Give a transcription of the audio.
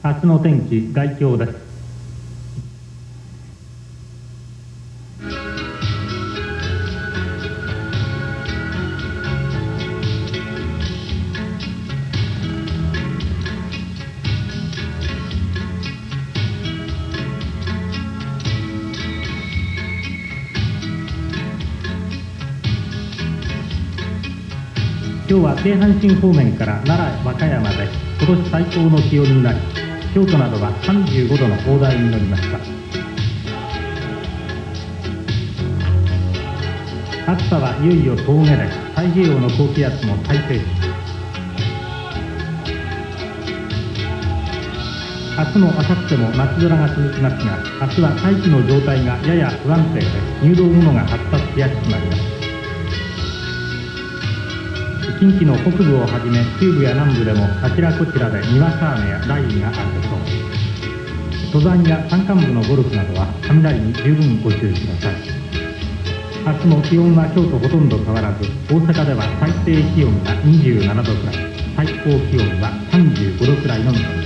明日の天気、概況です。今日は京阪神方面から奈良、和歌山で今年最高の気温になり、京都などは35度の大台に乗りました。暑さはいよいよ峠で、太平洋の高気圧も最盛期。明日も明後日も夏空が続きますが、明日は大気の状態がやや不安定で、入道雲が発達しやすくなります。近畿の北部をはじめ中部や南部でもあちらこちらでにわか雨や雷雨があるでしょう。登山や山間部のゴルフなどは雷に十分ご注意ください。明日も気温は今日とほとんど変わらず、大阪では最低気温が27度くらい、最高気温は35度くらいの見込みです。